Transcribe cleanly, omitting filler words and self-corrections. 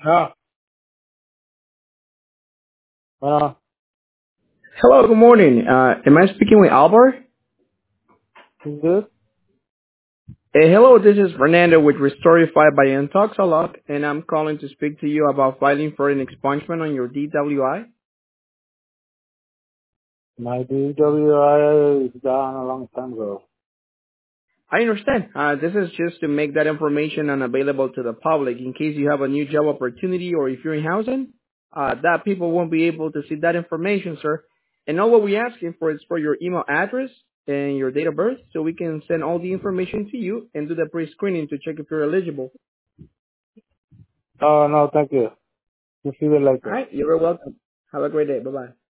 Ah, bueno, Hello, good morning. Am I speaking with Albert? is good? Hello, this is Fernando with Restorify by Untalks a lot, and I'm calling to speak to you about filing for an expungement on your DWI. My DWI is done a long time ago. I understand. This is just to make that information unavailable to the public in case you have a new job opportunity or if you're in housing, that people won't be able to see that information, sir. And all what we're asking for is for your email address and your date of birth so we can send all the information to you and do the pre-screening to check if you're eligible. Oh, no, thank you. You see you All later. right, you're very welcome. Have a great day. Bye-bye.